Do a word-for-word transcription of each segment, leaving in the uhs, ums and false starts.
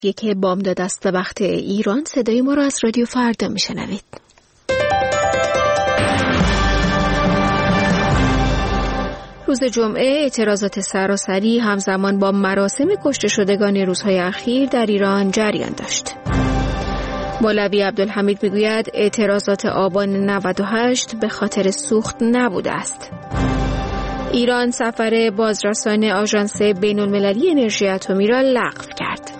یک بامداد است وقت ایران. صدای ما را از رادیو فردا میشنوید. روز جمعه اعتراضات سراسری همزمان با مراسم کشته شدگان روزهای اخیر در ایران جریان داشت. مولوی عبدالحمید میگوید اعتراضات آبان نود و هشت به خاطر سوخت نبوده است. ایران سفر بازرسان آژانس بین‌المللی انرژی اتمی را لغو کرد.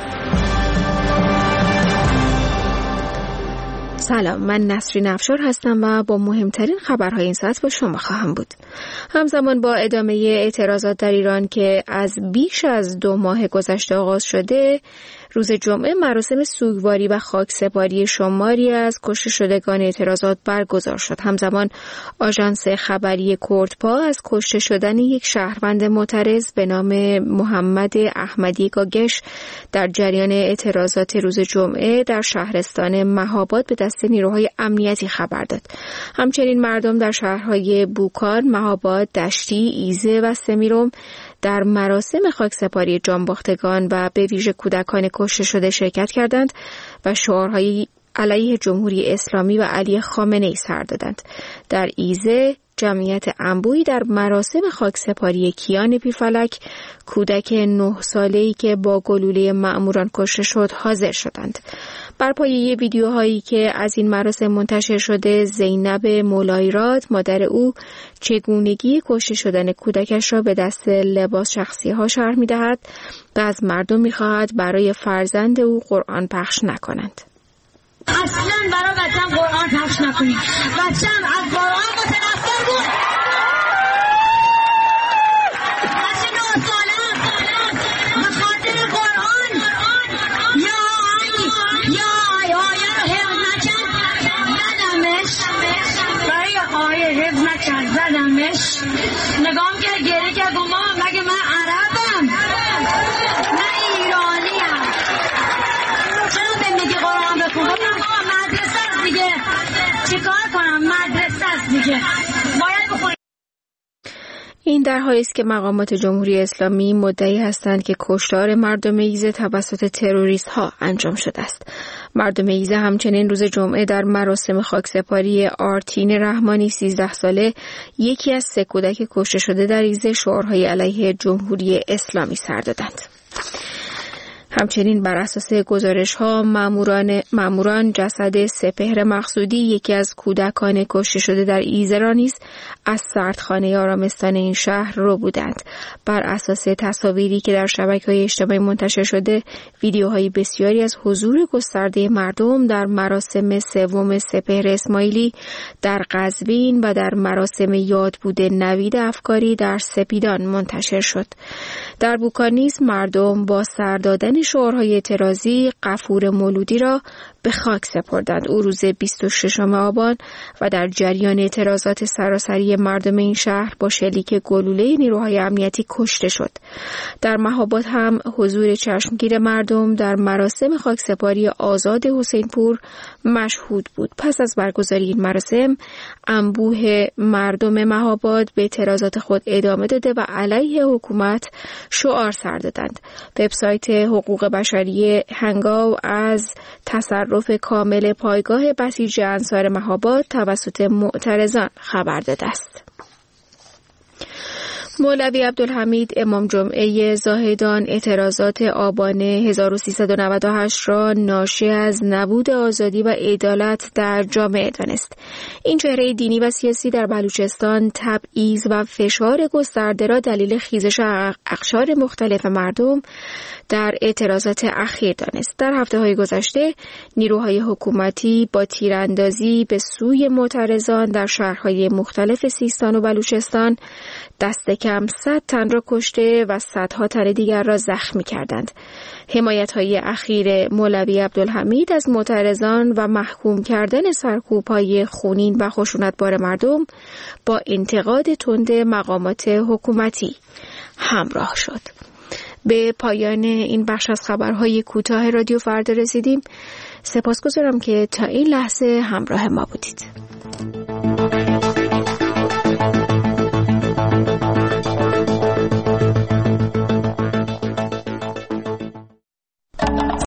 سلام، من نسرین افشار هستم و با مهمترین خبرهای این ساعت با شما خواهم بود. همزمان با ادامه اعتراضات در ایران که از بیش از دو ماه گذشته آغاز شده، روز جمعه مراسم سوگواری و خاکسپاری شماری از کشته شدگان اعتراضات برگزار شد. همزمان آژانس خبری کردپا از کشته شدن یک شهروند معترض به نام محمد احمدی گاگش در جریان اعتراضات روز جمعه در شهرستان مهاباد به دست نیروهای امنیتی خبر داد. همچنین مردم در شهرهای بوکار، مهاباد، دشتی، ایزه و سمیرم در مراسم خاکسپاری جانباختگان و به ویژه کودکان کشته شده شرکت کردند و شعارهای علیه جمهوری اسلامی و علی خامنه‌ای سر دادند. در ایزه جمعیت انبوهی در مراسم خاکسپاری کیان پیرفلک، کودک نه ساله‌ای که با گلوله مأموران کشته شد، حاضر شدند. بر پایه ویدیوهایی که از این مراسم منتشر شده، زینب مولایراد، مادر او، چگونگی کشته شدن کودکش را به دست لباس شخصی ها شرح می‌دهد و از مردم می‌خواهد برای فرزند او قرآن پخش نکنند. اصلا برای بچه‌م قرآن پخش نکنید. بچه‌م از قرآن متنفر بود. بچه نه ساله به خاطر قرآن یا آی یا آی آیه رو حفظ نکرد زدمش. برای آیه حفظ نکرد زدمش. نگام کرد گریه کرد. ماما مگه من عربم؟ من ایرانیم. چرا به میگی قرآن بخون؟ دیگه چیکار کنم؟ مدرسه است دیگه، باید بخونم. این در حالی است که مقامات جمهوری اسلامی مدعی هستند که کشتار مردم ایزه توسط تروریست ها انجام شده است. مردم ایزه همچنین روز جمعه در مراسم خاکسپاری آرتین رحمانی سیزده ساله، یکی از سه کودک کشته شده در ایزه، شعارهای علیه جمهوری اسلامی سر دادند. همچنین بر اساس گزارش‌ها ماموران ماموران جسد سپهر مقصودی، یکی از کودکان کشته شده در ایزه را نیز از سردخانه آرامستان این شهر رو بودند. بر اساس تصاویری که در شبکه‌های اجتماعی منتشر شده، ویدیوهای بسیاری از حضور گسترده مردم در مراسم سوم سپهر اسماعیلی در قزوین و در مراسم یادبود نوید افکاری در سپیدان منتشر شد. در بوکار نیز مردم با سر دادن شعارهای اعتراضی غفور مولودی را به خاک سپردند. او روز بیست و ششم آبان و در جریان اعتراضات سراسری مردم این شهر با شلیک گلوله نیروهای امنیتی کشته شد. در مهاباد هم حضور چشمگیر مردم در مراسم خاکسپاری آزاد حسینپور مشهود بود. پس از برگزاری این مراسم، انبوه مردم مهاباد به اعتراضات خود ادامه داده و علیه حکومت شعار سر دادند. وبسایت حقوق بشری هنگاو از تصرف کامل پایگاه بسیج انصار مهاباد توسط معترضان خبر داده است. مولوی عبدالحمید امام جمعه زاهدان اعتراضات آبان هزار و سیصد و نود و هشت را ناشی از نبود آزادی و عدالت در جامعه دانست. این چهره دینی و سیاسی در بلوچستان تبعیض و فشار گسترده را دلیل خیزش اقشار مختلف مردم در اعتراضات اخیر دانست. در هفته‌های گذشته نیروهای حکومتی با تیراندازی به سوی معترضان در شهرهای مختلف سیستان و بلوچستان دست کم صد تن را کشته و صدها تن دیگر را زخمی کردند. حمایت‌های اخیر مولوی عبدالحمید از معترضان و محکوم کردن سرکوب‌های خونین و خشونتبار مردم با انتقاد تند مقامات حکومتی همراه شد. به پایان این بخش از خبرهای کوتاه رادیو فردا رسیدیم. سپاسگزارم که تا این لحظه همراه ما بودید.